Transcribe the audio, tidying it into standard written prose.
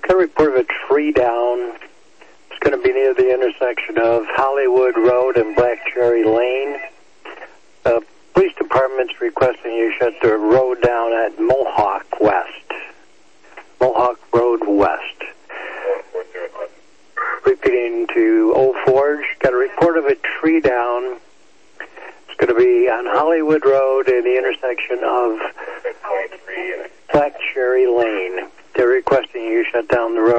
Got a report of a tree down. It's going to be near the intersection of Hollywood Road and Black Cherry Lane. Police department's requesting you shut the road down at Mohawk West. Mohawk Road West. Repeating to Old Forge. Got a report of a tree down. It's going to be on Hollywood Road and the intersection of Black Cherry Lane. They're requesting you shut down the road